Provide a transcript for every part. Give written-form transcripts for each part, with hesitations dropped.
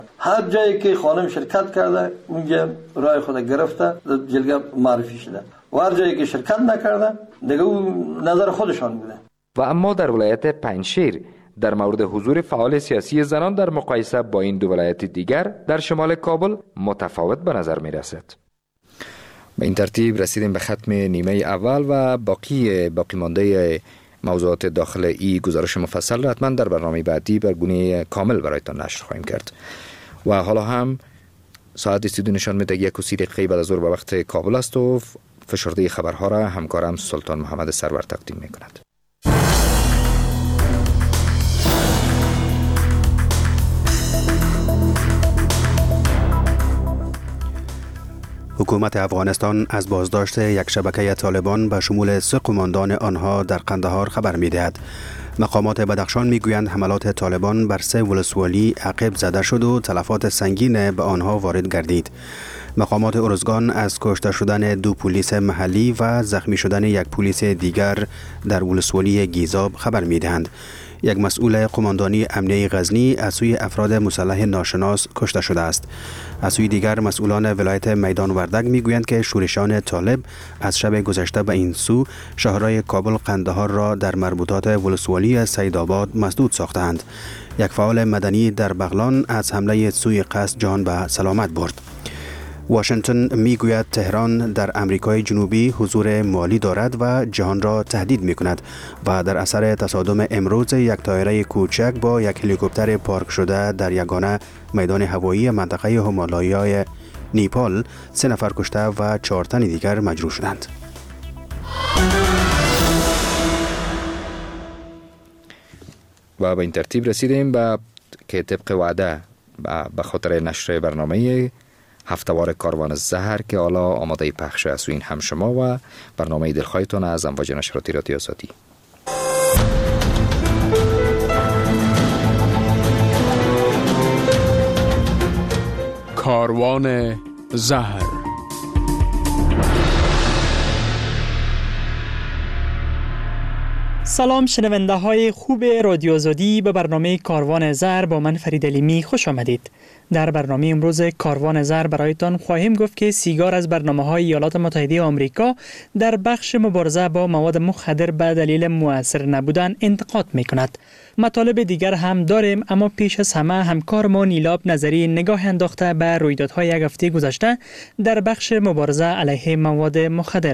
هر جایی که خانم شرکت کرده اونجا رای خود گرفته جلگه معرفی شده و هر جایی که شرکت نکرده دیگه اون نظر خودشان بوده. و اما در ولایت پنجشیر در مورد حضور فعال سیاسی زنان در مقایسه با این دو ولایت دیگر در شمال کابل متفاوت به نظر می رسد. به این ترتیب رسیدیم به ختم نیمه اول و باقی مانده موضوعات داخل این گزارش مفصل را حتما در برنامه بعدی بر گونه کامل برایتان نشر خواهیم کرد. و حالا هم ساعت استودیو نشان می‌دهد 1:30 دقیقه بعد از ظهر به وقت کابل است و فشرده خبرها را همکارم سلطان محمد سرور تقدیم می‌کند. حکومت افغانستان از بازداشت یک شبکه طالبان به شمول 3 قماندان آنها در قندهار خبر می‌دهد. مقامات بدخشان میگویند حملات طالبان بر 3 ولسوالی عقب زده شد و تلفات سنگین به آنها وارد گردید. مقامات ارزگان از کشته شدن 2 پلیس محلی و زخمی شدن یک پلیس دیگر در ولسوالی گیزاب خبر می‌دهند. یک مسئول قماندانی امنیه غزنی از سوی افراد مسلح ناشناس کشته شده است. از سوی دیگر مسئولان ولایت میدان وردک میگویند که شورشان طالب از شب گذشته به این سو شهرهای کابل قندهار را در مربوطات ولسوالی سیدآباد مسدود ساختند. یک فعال مدنی در بغلان از حمله سوی قصد جان به سلامت برد. واشنگتن میگوید تهران در امریکای جنوبی حضور مالی دارد و جهان را تهدید میکند و در اثر تصادم امروز یک طایره کوچک با یک هلیکوپتر پارک شده در یگانه میدان هوایی منطقه همالایای نیپال 3 نفر کشته و 4 تن دیگر مجروح شدند. و به این ترتیب رسیدیم به که طبق وعده به خاطر نشر برنامه هفتهوار کاروان زهر که حالا آماده پخش است و این هم شما و برنامه دلخواهتان از امواج نشراتی رادیو آزادی. کاروان زهر. سلام شنونده های خوب رادیو آزادی، به برنامه کاروان زهر با من فرید علیمی خوش آمدید. در برنامه امروز کاروان زهر برایتان خواهیم گفت که سیگار از برنامه‌های ایالات متحده آمریکا در بخش مبارزه با مواد مخدر به دلیل مؤثر نبودن انتقاد می‌کند. مطالب دیگر هم داریم، اما پیش از همه همکار ما نیلاب نظری نگاه انداخته به رویدادهای یک هفته گذشته در بخش مبارزه علیه مواد مخدر.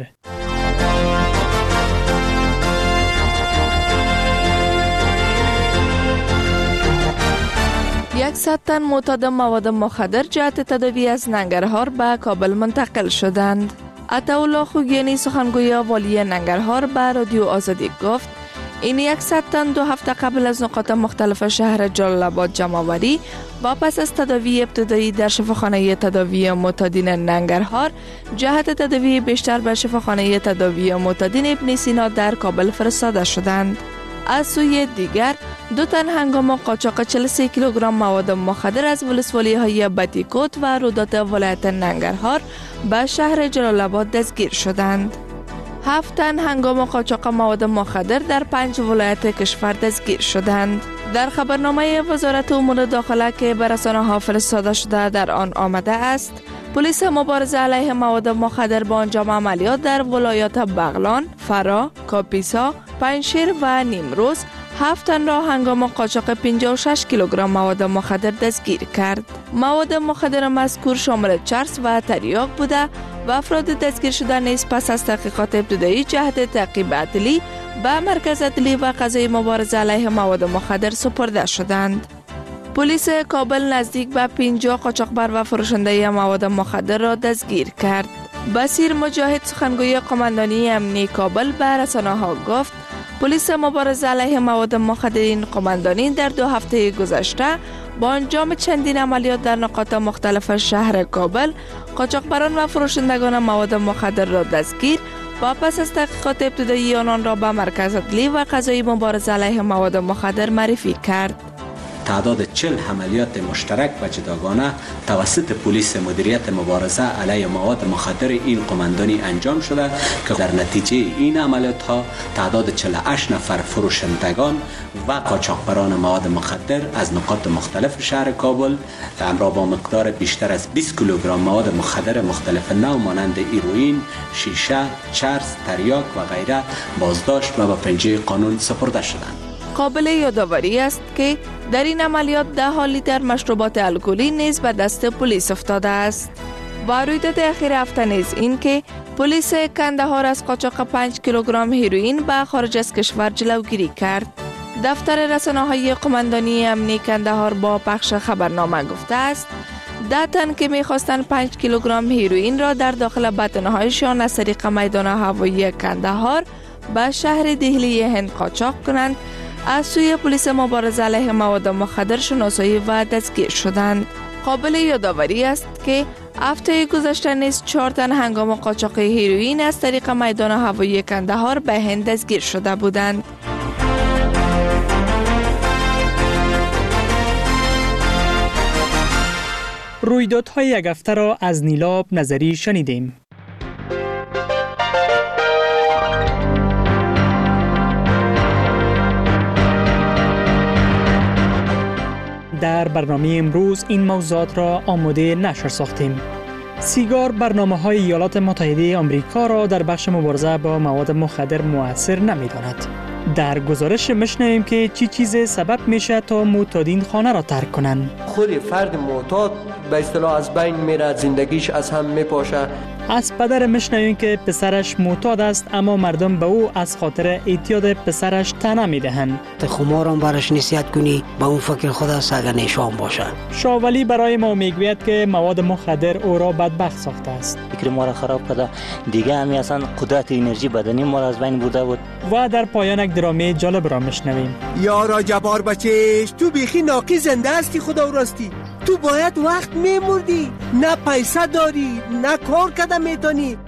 100 تن معتاد مواد مخدر جهت تداوی از ننگرهار به کابل منتقل شدند. عطاالله خوگیانی سخنگوی والی ننگرهار به رادیو آزادی گفت این 100 تن 2 هفته قبل از نقاط مختلف شهر جلال آباد جمع آوری و پس از تداوی ابتدایی در شفاخانه تداوی معتادین ننگرهار جهت تداوی بیشتر به شفاخانه تداوی معتادین ابن سینا در کابل فرستاده شدند. از سوی دیگر 2 تن هنگام قاچاق 43 کیلوگرم مواد مخدر از ولسوالی های بتیکوت و رودات ولایت ننگرهار به شهر جلال آباد دستگیر شدند. 7 تن هنگام قاچاق مواد مخدر در 5 ولایت کشور دستگیر شدند. در خبرنامه وزارت امور داخله که به رسانه‌ها فرستاده شده در آن آمده است پلیس مبارزه علیه مواد مخدر با انجام عملیات در ولایات بغلان، فرا، کاپیسا، پنجشیر و نیمروز 7 تن را هنگام قاچاق 56 کیلوگرم مواد مخدر دستگیر کرد. مواد مخدر مذکور شامل چرس و تریاک بوده و افراد دستگیر شده نیز پس از تحقیقات ابتدایی جهت تعقیب عدلی به مرکز عدلی و قضایی مبارزه علیه مواد مخدر سپرده شدند. پلیس کابل نزدیک به 50 قاچاقبر و فروشنده مواد مخدر را دستگیر کرد. بصیر مجاهد سخنگوی قماندانی امنیه کابل به رسانه‌ها گفت پلیس مبارزه علیه مواد مخدر قماندانی در 2 هفته گذشته با انجام چندین عملیات در نقاط مختلف شهر کابل قاچاقبران و فروشندگان مواد مخدر را دستگیر و پس از تحقیقات ابتدایی آنان را به مرکز عدلی و قضایی مبارزه علیه مواد مخدر معرفی کرد. تعداد 40 عملیات مشترک و جداگانه توسط پلیس مدیریت مبارزه علیه مواد مخدر این قماندانی انجام شده که در نتیجه این عملیات ها تعداد 48 نفر فروشندگان و قاچاقبران مواد مخدر از نقاط مختلف شهر کابل همراه با مقدار بیشتر از 20 کیلوگرم مواد مخدر مختلف نوع مانند هیروئین، شیشه، چرس، تریاک و غیره بازداشت و به پنجه قانون سپرده شدند. قابل یادآوری است که در این عملیات 10 لیتر مشروبات الکلی نیز به دست پلیس افتاده است. با رویداد اخیر هفته نیز این که پلیس کندهار از قاچاق 5 کیلوگرم هیروئین به خارج از کشور جلوگیری کرد. دفتر رسانه‌های قماندانی امنی کندهار با پخش خبرنامه گفته است 10 تن که می‌خواستند 5 کیلوگرم هیروئین را در داخل بدنهایشان از طریق میدان هوایی کندهار به شهر دهلی هند قاچاق کنند از سوی پلیس مبارزه علیه مواد مخدر شناسایی و دستگیر شدند. قابل یادآوری است که هفته گذشته نیز 4 تن هنگام قاچاق هیروئین از طریق میدان هوایی کندهار به هند دستگیر شده بودند. رویدادهای یک هفته را از نیلاب نظری شنیدیم. در برنامه امروز این موضوعات را آماده نشر ساختیم. سیگار برنامه‌های ایالات متحده آمریکا را در بخش مبارزه با مواد مخدر مؤثر نمی‌داند. در گزارش میشنویم که چی چیز سبب میشه تا معتادین خانه را ترک کنند. خود فرد معتاد به اصطلاح از بین میره، زندگیش از هم میپاشه. از پدر میشنویم که پسرش معتاد است اما مردم به او از خاطر اعتیاد پسرش طعنه میدهند. خمارم برش نصیحت کنی به اون فکر خدا سگ نشان باشه. شاولی برای ما میگوید که مواد مخدر او را بدبخت ساخته است. فکر ما را خراب کرده، دیگه همی اصلا قدرت انرژی بدنی ما را از بین برده بود. و در پایان یک درامه جالب را میشنویم. یارا جبار بچش، تو بیخی ناقی زنده هستی خدا راستی. تو باید وقت میمردی، نه پیسه داری، نه کار کده میتونی.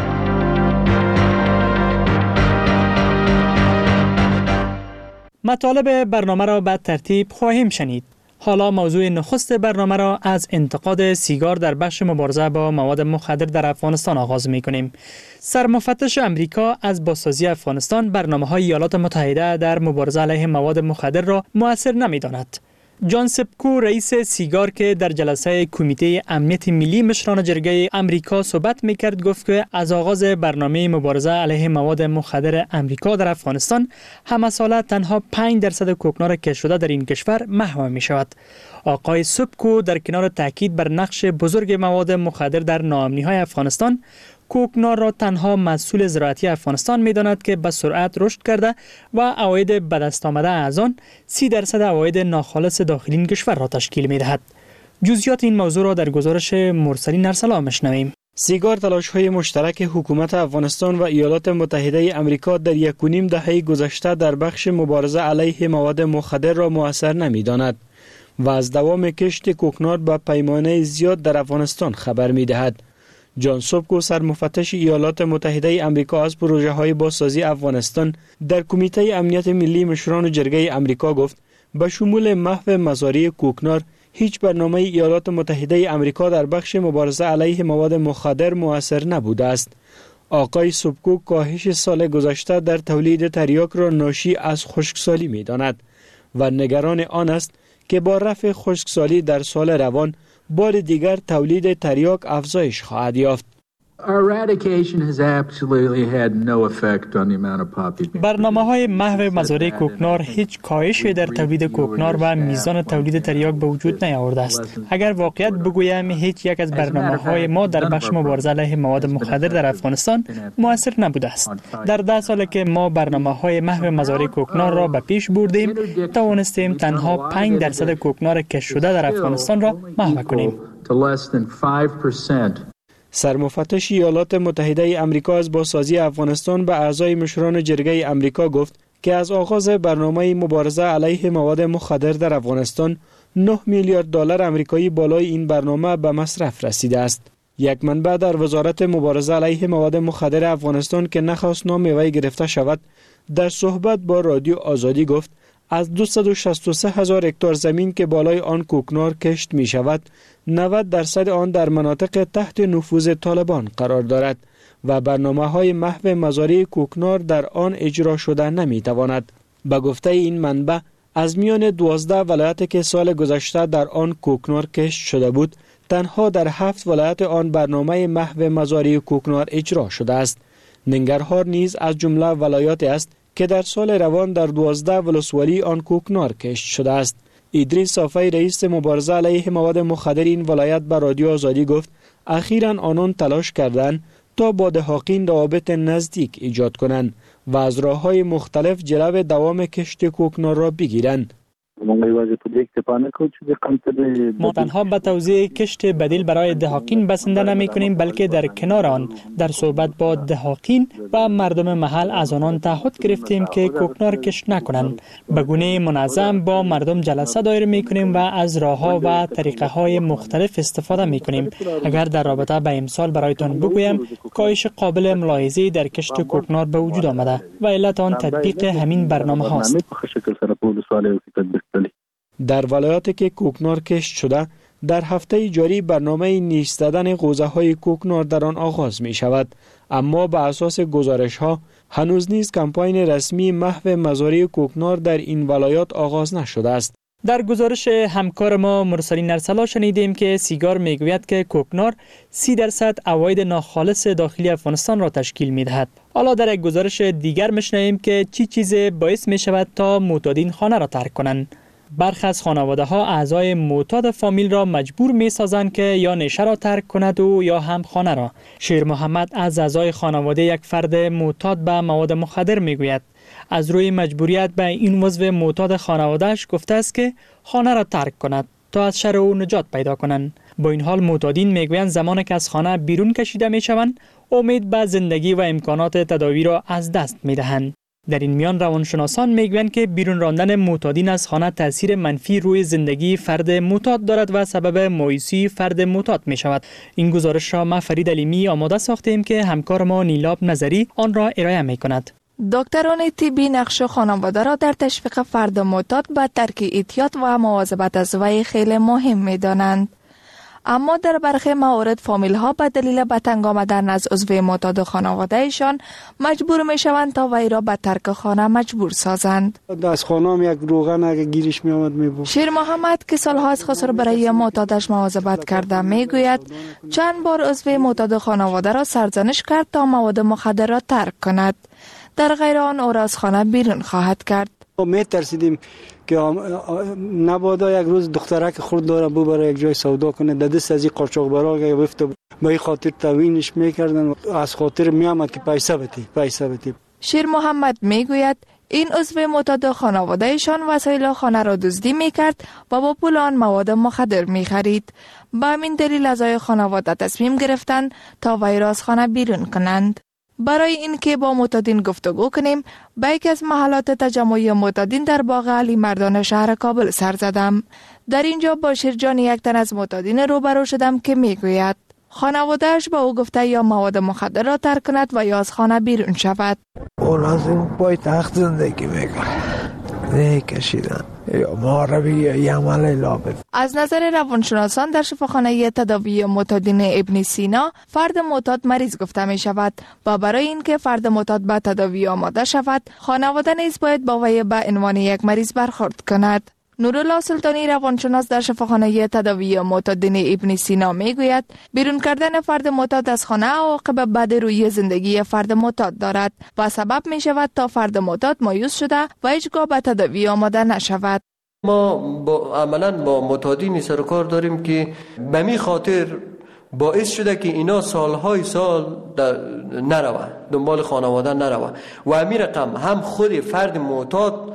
مطالب برنامه را به ترتیب خواهیم شنید. حالا موضوع نخست برنامه را از انتقاد سیگار در بخش مبارزه با مواد مخدر در افغانستان آغاز می کنیم. سرمفتش امریکا از بازسازی افغانستان برنامه‌های ایالات متحده در مبارزه علیه مواد مخدر را مؤثر نمی‌داند. جان سپکو رئیس سیگار که در جلسه کمیته امنیت ملی مشران جرگه امریکا صحبت میکرد گفت که از آغاز برنامه مبارزه علیه مواد مخدر امریکا در افغانستان همه ساله تنها 5% کوکنار کشف شده در این کشور محو می شود. آقای سپکو در کنار تاکید بر نقش بزرگ مواد مخدر در ناامنی‌های افغانستان، کوکنار را تنها مسئول زراعتی افغانستان می‌داند که به سرعت رشد کرده و عواید به دست آمده از آن 30% عواید ناخالص داخلی این کشور را تشکیل می‌دهد. جزئیات این موضوع را در گزارش مرسلین ارسلا می‌شنویم. سیگار تلاش‌های مشترک حکومت افغانستان و ایالات متحده آمریکا در 1.5 دهه گذشته در بخش مبارزه علیه مواد مخدر را مؤثر نمی‌داند و از دوام کشت کوکنار به پیمانه زیاد در افغانستان خبر می‌دهد. جان سپکو سرمفتش ایالات متحده آمریکا از پروژه‌های بازسازی افغانستان در کمیته امنیت ملی مشران جرگه آمریکا گفت به شمول محو مزارع کوکنار هیچ برنامه ایالات متحده آمریکا در بخش مبارزه علیه مواد مخدر مؤثر نبوده است. آقای سپکو کاهش سال گذشته در تولید تریاک را ناشی از خشکسالی می‌داند و نگران آن است که با رفع خشکسالی در سال روان بار دیگر تولید تریاک افزایش خواهد یافت. برنامه‌های محو مزارع کوکنار هیچ کاهشی در تولید کوکنار و میزان تولید تریاک به وجود نیاورده است. اگر واقعیت بگویم هیچ یک از برنامه‌های ما در بخش مبارزه علیه مواد مخدر در افغانستان مؤثر نبوده است. در 10 سال که ما برنامه‌های محو مزارع کوکنار را به پیش بردیم، توانستیم تنها 5% کوکنار کشف شده در افغانستان را محو کنیم. سرمفتش ایالات متحده آمریکا از بازسازی افغانستان به اعضای مشران جرگه آمریکا گفت که از آغاز برنامه مبارزه علیه مواد مخدر در افغانستان 9 میلیارد دلار آمریکایی بالای این برنامه به مصرف رسیده است. یک منبع در وزارت مبارزه علیه مواد مخدر افغانستان که نخواست نام وی گرفته شود، در صحبت با رادیو آزادی گفت از 263,000 هکتار زمین که بالای آن کوکنار کشت می شود 90% آن در مناطق تحت نفوذ طالبان قرار دارد و برنامه‌های محو مزارع کوکنار در آن اجرا شده نمی تواند. به گفته این منبع از میان 12 ولایت که سال گذشته در آن کوکنار کشت شده بود تنها در 7 ولایت آن برنامه محو مزارع کوکنار اجرا شده است. ننگرهار نیز از جمله ولایاتی است که در سال روان در 12 ولسوالی آن کوکنار کشت شده است. ادریس صافی رئیس مبارزه علیه مواد مخدر این ولایت به رادیو آزادی گفت اخیراً آنان تلاش کردند تا با دهاقین روابط نزدیک ایجاد کنند و از راه‌های مختلف جلو دوام کشت کوکنار را بگیرند. ما تنها به توزیع کشت بدیل برای دهاقین بسنده نمی کنیم بلکه در کنار آن در صحبت با دهاقین و مردم محل از آنان تعهد گرفتیم که کوکنار کشت نکنند. به گونه منظم با مردم جلسه دایر می کنیم و از راه‌ها و طریقه های مختلف استفاده می کنیم. اگر در رابطه به امسال برایتان بگویم کاهش قابل ملاحظه‌ای در کشت کوکنار به وجود آمده و علت آن تطبیق همین برنامه هاست. در ولایاتی که کوکنار کشت شده در هفته جاری برنامه نیش زدن غوزه های کوکنار در آن آغاز می شود، اما به اساس گزارش ها هنوز نیز کمپاین رسمی محو مزارع کوکنار در این ولایات آغاز نشده است. در گزارش همکار ما مرسلین ارسلا شنیدیم که سیگار میگوید که کوکنار 30% عواید ناخالص داخلی افغانستان را تشکیل می‌دهد. حالا در یک گزارش دیگر می‌شنویم که چی چیزی باعث می‌شود تا معتادین خانه را ترک کنند. برخی از خانواده‌ها اعضای معتاد فامیل را مجبور می‌سازند که یا نیشه را ترک کند و یا هم خانه را. شیر محمد از اعضای خانواده یک فرد معتاد به مواد مخدر می‌گوید از روی مجبوریت به این عضو معتاد خانواده‌اش گفته است که خانه را ترک کند تا از شر او نجات پیدا کنند. با این حال معتادین میگویند زمانی که از خانه بیرون کشیده میشوند امید به زندگی و امکانات تداوی را از دست میدهند. در این میان روانشناسان میگویند که بیرون راندن معتادین از خانه تاثیر منفی روی زندگی فرد معتاد دارد و سبب مایوسی فرد معتاد می شود. این گزارش را ما فرید علیمی آماده ساختیم که همکار ما نیلاب نظری آن را ارائه می کند. دکتران طبی نقش خانواده را در تشویق فرد معتاد به ترک اعتیاد و مواظبت از وی خیلی مهم می دانند. اما در برخی موارد فامیل ها به دلیل به تنگ آمدن از عضو معتاد خانواده ایشان مجبور می شوند تا وی را به ترک خانه مجبور سازند. از خانه هم یک روغن اگه گیرش می آمد می بود. شیر محمد که سالها از خسر برای معتادش مواظبت کرده می گوید چند بار عضو معتاد خانواده را سرزنش کرد تا مواد مخدر را ترک کند. در غیر آن او را از خانه بیرون خواهد کرد. می ترسیدیم که نبادا یک روز دخترک خود داره ببره یک جای سودا کنه در دست از این قاچاقبرا گرفته به این خاطر توهینش میکردن از خاطر میامد که پیسه بده. شیر محمد میگوید این عضو معتاد خانواده ایشان وسایل خانه را دزدی میکرد و با پول آن مواد مخدر میخرید. به همین دلیل اعضای خانواده تصمیم گرفتند تا وی را از خانه بیرون کنند. برای اینکه با معتادین گفتگو کنیم به یکی از محلات تجمع معتادین در باغ علی مردان شهر کابل سر زدم. در اینجا با شیرجان یک تن از معتادین روبرو شدم که میگوید خانواده‌اش با او گفته یا مواد مخدر را ترک کند و یا از خانه بیرون شود. او لازم پای تخت زندگی میکنه کشیدن یا معربی یا عمل لابد. از نظر روانشناسان در شفاخانه تداوی معتادین ابن سینا فرد معتاد مریض گفته می شود و برای اینکه فرد معتاد به تداوی آماده شود خانواده نیز باید با وی به عنوان یک مریض برخورد کند. نورالله سلطانی روانشناس در شفاخانه تداوی معتادین ابن سینا میگوید بیرون کردن فرد معتاد از خانه عواقب بد روی زندگی فرد معتاد دارد و سبب می شود تا فرد معتاد مایوس شده و هیچگاه به تداوی آماده نشود. ما عملاً با معتادین سر و کار داریم که به می خاطر باعث شده که اینا سالهای سال نروند دنبال خانواده نروند و همین رقم هم خود فرد معتاد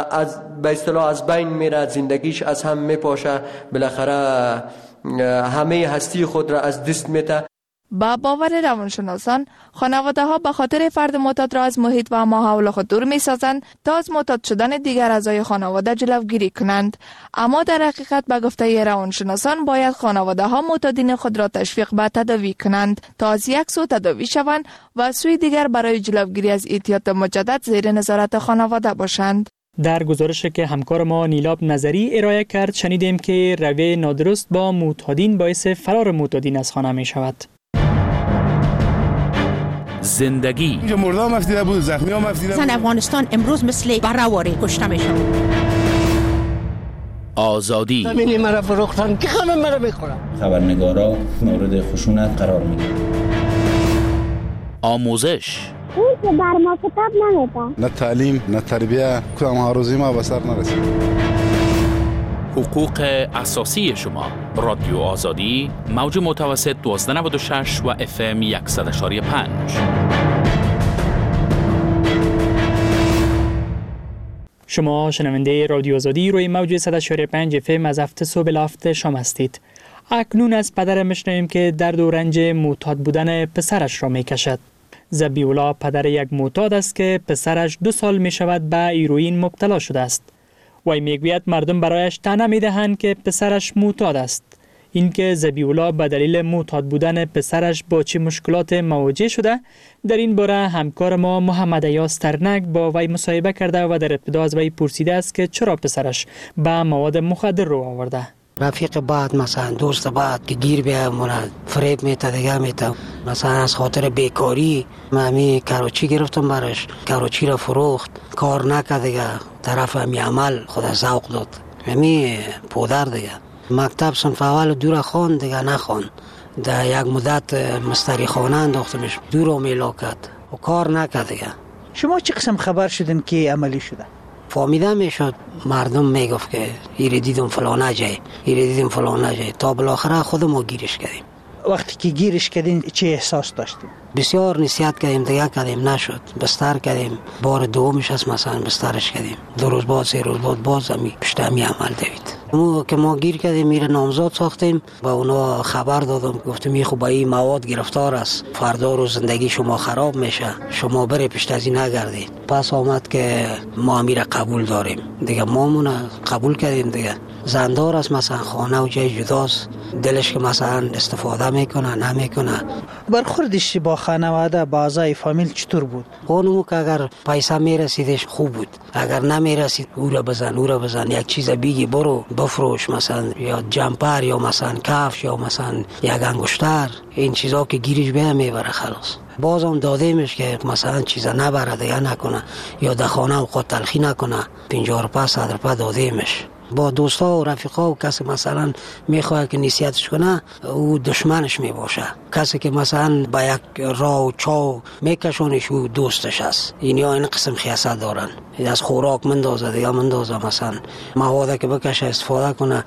به اصطلاح از بین میره، زندگیش از هم میپاشه، بالاخره همه هستی خود را از دست میده. با باور روانشناسان خانواده ها به خاطر فرد معتاد را از محیط و ماحول خود دور می سازند تا از معتاد شدن دیگر اعضای خانواده جلوگیری کنند. اما در حقیقت به گفته روانشناسان باید خانواده ها معتادین خود را تشویق به تداوی کنند تا از یک سو تداوی شوند و سوی دیگر برای جلوگیری از اعتیاد مجدد زیر نظارت خانواده باشند. در گزارشی که همکار ما نیلاب نظری ارائه کرد شنیدیم که روی نادرست با معتادین باعث فرار معتادین از خانه می شود. زندگی اینجا مردم مفتیده بود، زخمی ها مفتیده بود. زن افغانستان امروز مثل برهواری کشته می شود. آزادی زمینی مرا فروختن که همه مرا میخورن. خبرنگارا مورد خشونت قرار میگیرن. آموزش اون که بر ما کتاب نمیده. نه تعلیم نه تربیه کدام ها روزی ما به سر نرسید. حقوق اساسی شما. رادیو آزادی موج متوسط 1296 و FM 100.5. شما شنونده رادیو آزادی روی موج 100.5 FM از هفته صبح لافت شام هستید. اکنون از پدر میشنویم که درد و رنج معتاد بودن پسرش را میکشد. ذبیح‌الله پدر یک معتاد است که پسرش 2 سال می شود به هیروئین مبتلا شده است. وی میگوید مردم برایش طعنه میدهند که پسرش معتاد است. اینکه ذبیح‌الله به دلیل معتاد بودن پسرش با چه مشکلات مواجه شده، در این باره همکار ما محمد ایاز ترنک با وی مصاحبه کرده و در ابتدا از وی پرسیده است که چرا پسرش به مواد مخدر رو آورده. رفیق بعد مثلا دوست بعد که گیر بیا مراد فریب میته دیگه میته، مثلا از خاطر بیکاری من کاروچی گرفتم برش، کاروچی را فروخت، کار نکرد دیگه، طرف همی عمل خود ذوق داد، همی پودر دیگه. مکتب صنف اول دور خان دیگه نخوان، در یک مدت مستری خانه انداختمش، دور میلا کرد و کار نکرد دیگه. شما چه قسم خبر شدین که عملی شده؟ فهمیده میشد، مردم میگفت که ایره دیدم فلانه جای، ایره دیدم فلانه جای، تا بالاخره خودم ما گیرش کردیم. وقتی که گیرش کردین چه احساس داشتیم؟ بسیار نصیحت کردیم دیگه کردیم نشد، بستر کردیم، بار دومش از مثلا بسترش کردیم، 2 روز بعد 3 روز بعد باز همی پشت همی عمل دوید. که ما گیر کردیم میره نامزاد ساختیم، با اونا خبر دادم، گفتم این خوب این مواد گرفتار است، فردا رو زندگی شما خراب میشه، شما بره پشت از این نگردید. پس آمد که ما میره قبول داریم دیگه، ما قبول کردیم دیگه. زندار است مثلا خانه و جای جداست، دلش که مثلا استفاده میکنه نمیکنه. برخوردش با خانواده با اعضای فامیل چطور بود؟ اونو که اگر پیسه میرسیدش خوب بود، اگر نمیرسید او را بزن، یک چیز بیگی برو بفروش، مثلا یا جمپر یا مثلا کفش یا مثلا یک انگشتر، این چیزا که گیرش به میبره خلاص. بازم دادیمش که مثلا چیزا نبره دیگه نکنه، یا در خانه اوقات تلخی نکنه، 50 روپیه 100 روپیه دادیمش. با دوستا و رفیقا و کسی مثلا میخواد که نصیحتش کنه او دشمنش میباشه، کسی که مثلا با یک راه و چاو میکشونش او دوستش است. این قسم خیاست دارن، از خوراک مندازه دیگه مندازه، مثلا مواد که بکشه استفاده کنه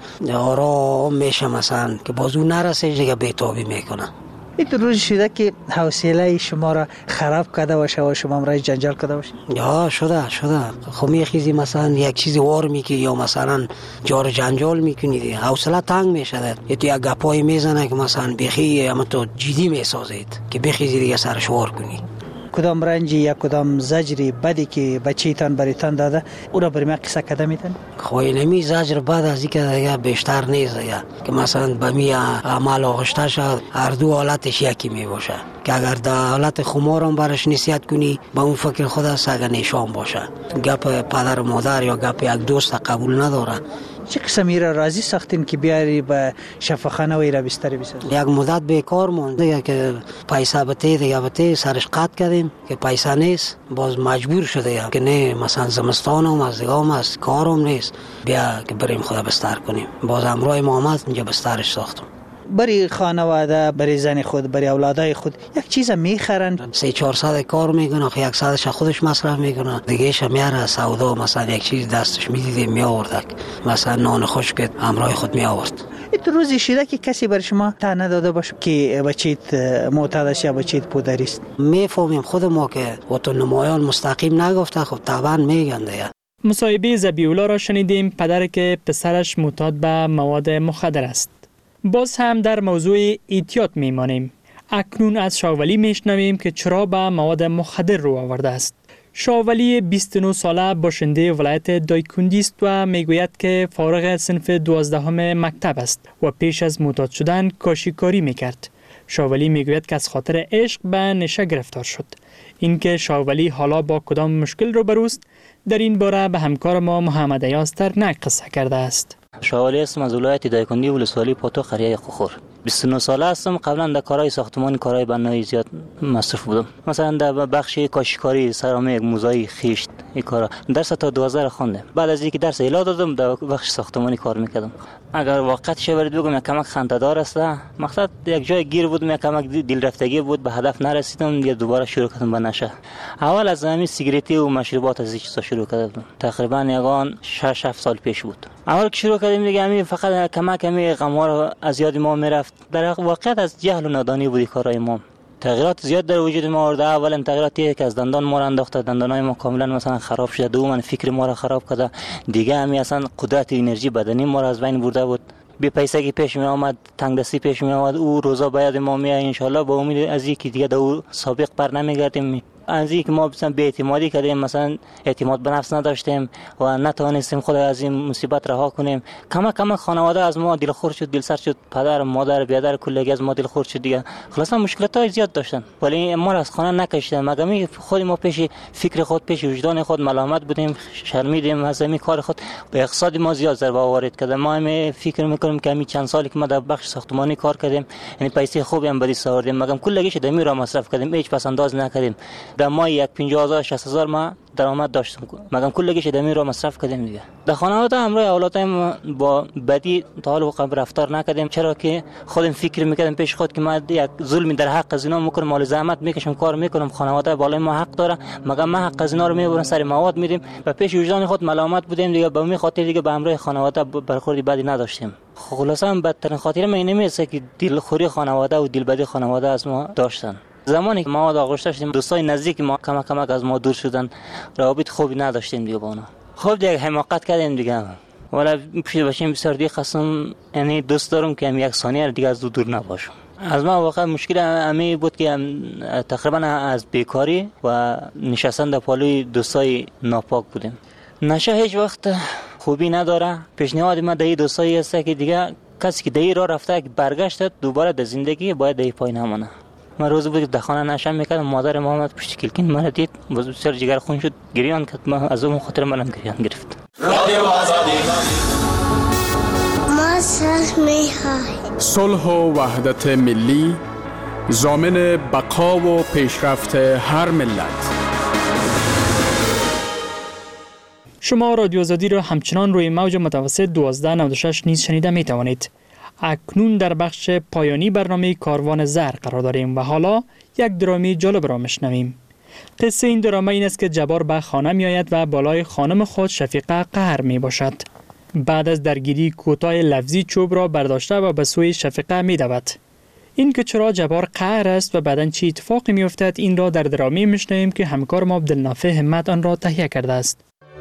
آرام میشه، مثلا که بازو نرسه دیگه بیتابی میکنه. این روز شده که حوصله شما را خراب کرده باشه و شما را جنجال کرده باشه؟ یا شده خب میخیزی مثلا یک چیزی وار میکی یا مثلا جار جنجال میکنی، حوصله تنگ میشه، یا تو یک گپای میزنه که مثلا بخی اما تو جدی میسازید که بخیزی دیگه سرش وار کنی. کدام رنجی یا کدام زجری بدی که بچه‌تان بریتان داده او را بر ما قصه کده میتن؟ خوی نمی زجر بد از اینکه دیگه بیشتر نیست دیگه، که مثلا به می عمل آغشته شد، هر دو حالتش یکی می باشه، که اگر در حالت خمار هم برش نصیحت کنی با اون فکر خود است اگر نشان باشه، گپ پدر و مادر یا گپ یک دوست قبول نداره. چه قسمی را راضی ساختین که بیاری به شفاخانه و ایرا بستری بسازی؟ یک مدت بیکار موند دیگه، که پیسه بته سرش قطع کردیم که پیسه نیست، باز مجبور شده که نه مثلا زمستان هم از دیگه هم از کارم نیست، بیا که بریم خدا بستر کنیم. باز امرای محمد اینجا بسترش ساختم. برای خانواده، برای زن خود، برای اولادای خود یک چیز میخرن، 300-400 کار میکنه، 100 خودش مصرف میکنه، دیگه میاره سودا، مثلا یک چیز دستش میدیده میآورد، مثلا نان خشک امرای خود میآورد. این روزی شده که کسی بر شما طعنه داده باشه که بچیت معتاد است یا بچیت پودری است؟ میفهمیم خود ما که وطن نمایان مستقیم نگفته، خب طبعا میگن دیگه. مصاحبه ذبیح‌الله را شنیدیم، پدر که پسرش معتاد به مواد مخدر است. باز هم در موضوع احتیاط میمانیم. اکنون از شاولی میشنویم که چرا به مواد مخدر رو آورده است. شاولی 29 ساله باشنده ولایت دایکندی است و میگوید که فارغ صنف 12 مکتب است و پیش از معتاد شدن کاشیکاری میکرد. شاولی میگوید که از خاطر عشق به نشه گرفتار شد. اینکه شاولی حالا با کدام مشکل روبروست در این باره به همکار ما محمد ایاز ترنک قصه کرده است. شاولی هستم از ولایت دایکنی ولسوالی پاتو قریه خوخور. 29 ساله هستم. قبلا در کارهای ساختمانی کارهای بنایی زیاد مصروف بودم. مثلا در بخش کاشیکاری، سرامیک، موزاییک، خشت این کارا درس تا 12 خوندم. بعد از اینکه درس اعلام دادم در بخش ساختمانی کار میکردم. اگر واقعیتش برید بگم یک کمک خنده‌دار است. مقصد یک جای گیر بودم، یک کمک دل رفتگی بود، به هدف نرسیدم، دیگه دوباره شروع کردم به نشه. اول از همین سیگارتی و مشروبات از این چیزا شروع کردم. تقریبا یگان 6-7 سال پیش بود. اول که شروع کردیم دیگه همین فقط کمک همین غمار از یاد ما میرفت. در واقعیت از جهل و نادانی بودی کارهای ما. تغییرات زیاد در وجود ما آورده. اولا تغییراتی که از دندان ما را انداخته، دندانای ما کاملا مثلا خراب شده. دوم فکر ما را خراب کرده. دیگه همین اصلا قدرت انرژی بدنی ما را از بین برده بود. بی پیسه که پیش می آمد، تنگ دستی پیش می آمد، او روزا باید ما می ان شاء الله با امید از اینکه دیگه در سابق بر نمیگردیم. از اینکه ما مثلا بی اعتمادی کردیم، مثلا اعتماد به نفس نداشتیم و نتوانستیم خود از این مصیبت رها کنیم. کم خانواده از ما دلخور شد، دلسر شد، پدر، مادر، برادر کلگی از ما دلخور شد دیگه. خلاصا مشکلات زیاد داشتن ولی ما را از خانه نکشیدن. مگه خود ما پیش فکر خود، پیش وجدان خود ملامت بودیم، شرمیدیم از همین کار خود. به اقتصاد ما زیاد ضربه وارد کرد. ما هم فکر میکنیم که همین چند سالی که ما در بخش ساختمانی کار کردیم، یعنی پیسه خوبی هم بدی آوردیم، مگم کلگیش دمی را مصرف کردیم، هیچ پس انداز نکردیم. در ماه یک 50,000-60,000 ما درآمد داشتم، مگم کلگیش دمی را مصرف کردیم دیگه. در خانواده همراه اولادم با بدی تا حال وقت رفتار نکردیم، چرا که خودم فکر میکردم پیش خود که ما یک ظلمی در حق از اینا میکنم، مال زحمت میکشم، کار میکنم، خانواده بالای ما حق داره، مگم ما حق از اینا رو میبرن سر مواد میدیم و پیش وجدان خود ملامت بودیم دیگه. به همین خاطر دیگه به همراه خانواده برخوردی بدی نداشتیم. خلاصا بدترین خاطر من نمیشه که دلخوری خانواده و دلبدی خانواده از ما داشتن. زمانی که ما آغوش داشتیم، دوستای نزدیک ما کمک از ما دور شدن، روابط خوبی نداشتیم دیگه با اونا. خب دیگه حماقت کردیم دیگه. ولی پیش باشیم بسیار دیگه خواستم، یعنی دوست دارم که یک ثانیه دیگه از دور نباشم. از ما واقعا مشکل امی بود که تقریبا از بیکاری و نشستن در پالوی دوستای ناپاک بودیم. نشه هیچ وقت خوبی نداره. پیشنهاد من در دوستایی است که دیگه کسی که در راه رفته برگشت دوباره در زندگی باید در پای نمونه. من روز بود که در خانه نشم میکردم، مادر محمد پشت کلکین من دید، بسیار جگر خون شد، گریان کرد. من از اون خاطر منم گریان گرفت. رادیو آزادی ما صلح و وحدت ملی ضامن بقا و پیشرفت هر ملت. شما رادیو آزادی را همچنان روی موج متوسط 1296 نیز شنیده می توانید. اکنون در بخش پایانی برنامه کاروان زر قرار داریم و حالا یک درامه جالب را میشنویم. قصه این درامه این است که جبار به خانه می آید و بالای خانم خود شفیقه قهر می باشد. بعد از درگیری کوتاه لفظی چوب را برداشته و به سوی شفیقه می دود. این که چرا جبار قهر است و بعداً چی اتفاقی می افتد، این را در درامه میشنویم که همکار ما عبدالنافع همت آن را تهیه کرده است.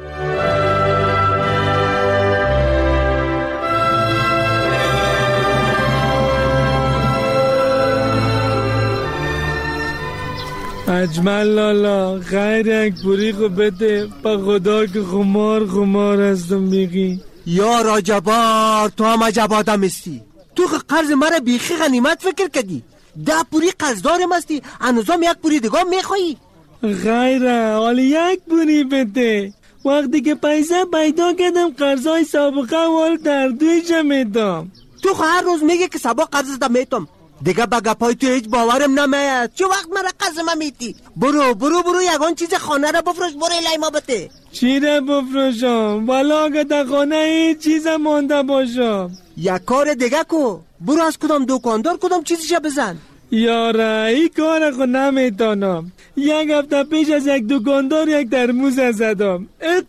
اجمل لالا غیر یک بریقو بده با خدا که خمار هستم میگی. یا را جبار، تو هم عجب آدم استی. تو قرض مرا بیخی غنیمت فکر کردی. 10 پوری قرض دارم استی، هنوزم یک پوری دیگه میخوایی. غیره حالا یک پوری بده. وقتی که پیسه پیدا کردم قرضای سابقه وال در دویش میدم. تو هر روز میگه که سبا قرض دم میتم، دیگه با گپای تو هیچ باورم نمیاد. چه وقت مرا قسم میتی؟ برو یگان چیز خانه را بفروش، برو الهی ما بده. چی را بفروشم؟ والا اگه در خانه هیچ چیز مانده باشم. یک کار دیگه کو، برو از کدام دکاندار کدام چیزیشا بزن. یاره این کار خود نمیتونم. یک هفته پیش از یک دکاندار یک ترموز زدم.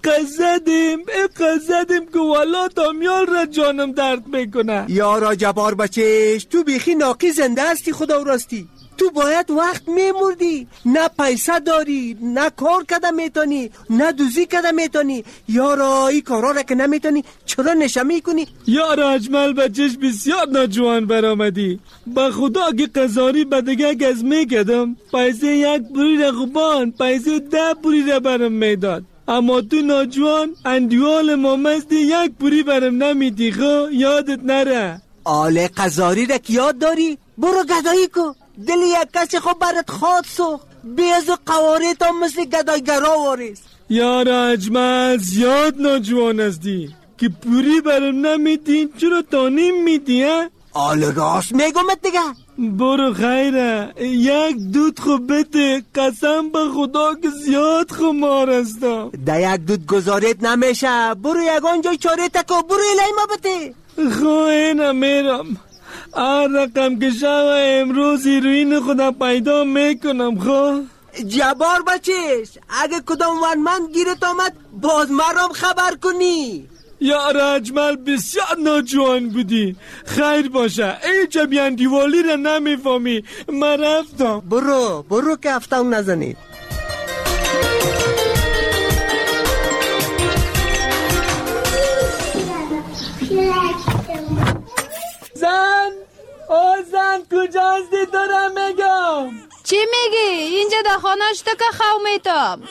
اقصدیم که والا تامیال را جانم درد میکنه. یارا جبار بچهش، تو بیخی ناقی زنده هستی خدا راستی. تو باید وقت میمردی، نه پیسه داری، نه کار کده میتونی، نه دوزی کده میتونی. یارا این کارا را که نمیتونی چرا نشه میکنی؟ یارا اجمل بچهش بسیار ناجوان برآمدی. با خدا اگه قزاری بدگه گز میکدم پیسه یک پوری را خوبان، پیسه 10 پوری را برم میداد. اما تو ناجوان اندیوال مامزدی یک پوری برم نمیدی. خو یادت نره. آله قزاری را که یاد داری؟ برو گدایی کو. دل یک کسی خوب برات خواد سخ. بیز و قوارت هم مثل گدایگرا وارست. یار اجمل زیاد ناجوان هستی که پوری برام نمیدین، چرا تانیم میدی ها؟ آل راست میگمت دیگه. برو خیره، یک دود خوب بده، قسم به خدا که زیاد خمار هستم. ده یک دود گذارت نمیشه، برو یگان جای چاره تکو، برو الهی ما بده. اینم میرم، هر رقم که شو امروز هیروین خودم پیدا میکنم. جبار بچش، اگه کدام ونمند گیرت آمد باز مرام خبر کنی. یار اجمل بسیار ناجوان بودی. خیر باشه، ای جبیان دیوالی را نمیفهمی. من رفتم. برو که هفتم نزنید. زن کجا هستی؟ دارم میگم. چی میگی؟ اینجا در خانه‌اش تو که خومیتم.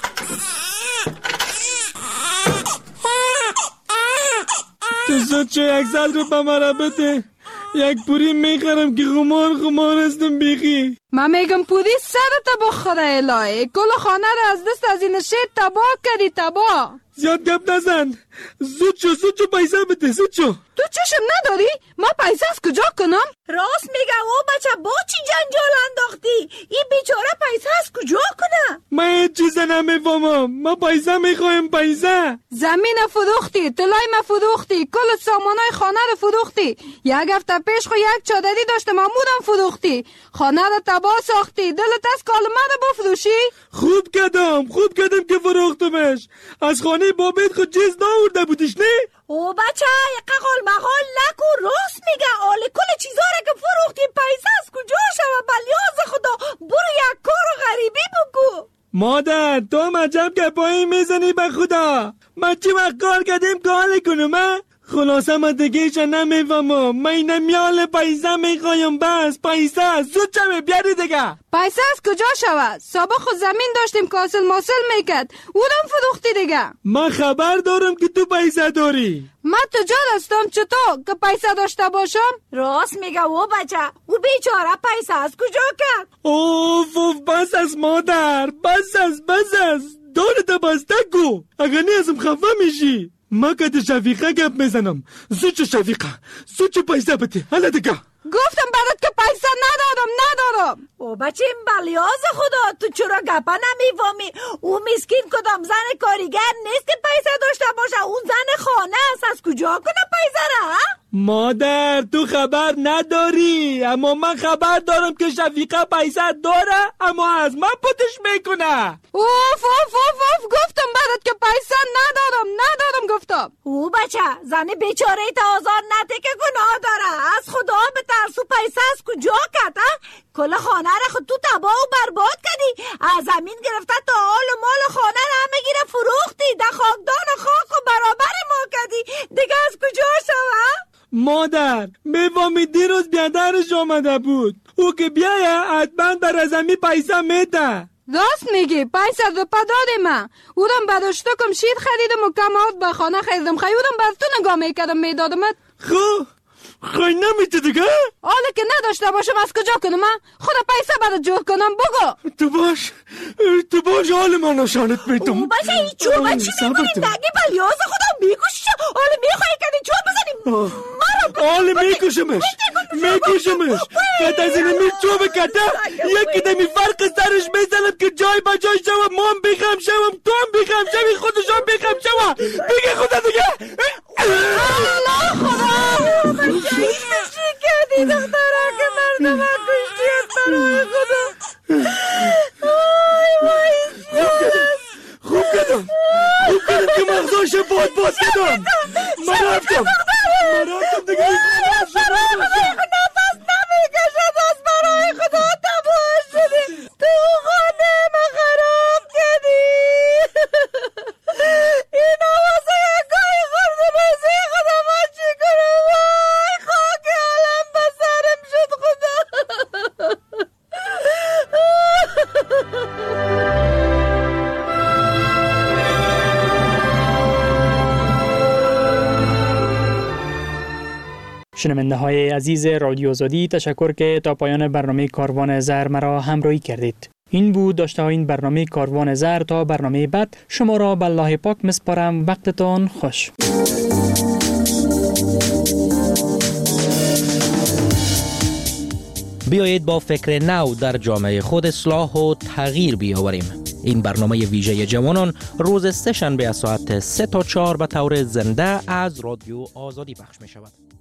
تو زود چه 100 رو به مرا بده، یک پوری میخرم که خمار هستم بیخی. من میگم پوری سرت بخوره الهی، کل خانه رو از دست از این شیر تباه کردی. تباه. زیاد گپ نزن، زود شو پیسه بده، زود شو. تو چشم نداری؟ ما پیسه از کجا کنم؟ راست میگه او بچه، با چی جنجال انداختی؟ این بیچاره پیسه از کجا کنه؟ من هیچ چیز نمیفهمم، ما پیسه میخوایم. پیسه زمین فروختی، طلای ما فروختی، کل سامانای خانه رو فروختی. یک هفته پیش خو یک چادری داشتم امودم فروختی. خانه رو تباه ساختی، دلت از کالمه رو بفروشی؟ خوب کردم که فروختمش. از خانه بابت خود چیز ناورده بودیش نه؟ او بچه یقل مقال نکو، راست میگه. آلی کل چیزا رو که فروختی پیسه از کجا شوه؟ بلیاز خدا، برو یک کار غریبی بکو. مادر تو مجب که پایی میزنی به خدا. من چی وقت کار کردیم که حال کنم؟ خلاصه من دیگه ایچه نمیفهمم. من نمیال پیسه میخوایم، بس پیسه زود چمه بیاری دیگه. پیسه از کجا شود؟ سابق خود زمین داشتیم که حاصل ماسل میکرد، اونم فروختی دیگه. من خبر دارم که تو پیسه داری. من تجار هستم، چطور که پیسه داشته باشم؟ راست میگه او بچه، او بیچاره پیسه از کجا کرد؟ اوف بس از مادر، بس از دارت بسته گو، اگر نیازم خفه میشی. ما که ده شفیقه گپ میزنم. زود شفیقه، زود پیسه بده. حالا دیگه گفتم برات که پیسه ندارم. او بچه این بلیاز خدا، تو چرا گپه نمیفهمی؟ او مسکین کدام زن کاریگر نیست که پیسه داشته باشه، اون زن خانه است. از کجا کنه پیسه را؟ مادر تو خبر نداری، اما من خبر دارم که شفیقه پیسه داره، اما از من پتش میکنه. اوف گفتم برات که پیسه ندارم گفتم. او بچه زن بیچاره تا آزار نده که گناه داره. از خدا به ترسو پیسه از کجا کرد؟ کل خانه را خود تو تباه و برباد کردی. از زمین گرفته تا آل و مال خانه را همه گیره فروختی. ده خاکدان خاک و برابر ما کردی. دیگه از کجا شوه؟ مادر میفهمی دیروز بیادرش آمده بود، او که بیایه حتما بر از زمین پیسه میده. راست میگی، 500 روپا دادی من. اونم بداشته کم شیر خریدم و کمات به خانه خریدم. خیودم بر تو نگاه میکردم میدادمت. خواهی نمیده دیگه؟ حالا که نداشته باشم از کجا کنم؟ خدا پیسه برات جور کنم. بگو تو باش حال من نشانت میدم. او بچه این چوبه چی میکنی؟ نگه بلیاز خدا میکشش. حالا میخوایی کنی چوب بزنیم؟ حالا میکشمش که از این چوب کته یکی دمی فرق سرش میزنم که جای با جای شوم. من بخم شوم، تو هم بخم شوی، خودشان بخم شوم. بگه خدا دیگه. الله خدا بچه این چی کردی دخترا که مردم کشتیت برای خدا. خوب کردم که مغزاش باز کردم. من رفتم دیگه. نفس نمیکشد از برای خدا. تباه شدی، تو خانه ما خراب کردی. این آوازه یکایی خورده بازی خدا. ما چی کنم؟ وای خاک عالم به سرم شد خدا. شنونده های عزیز رادیو آزادی، تشکر که تا پایان برنامه کاروان زر مرا همراهی کردید. این بود داشته این برنامه کاروان زر. تا برنامه بعد شما را به الله پاک مسپارم. وقتتان خوش. بیایید با فکر نو در جامعه خود اصلاح و تغییر بیاوریم. این برنامه ویژه جوانان روز سه‌شنبه از ساعت 3 تا 4 به طور زنده از رادیو آزادی پخش می شود.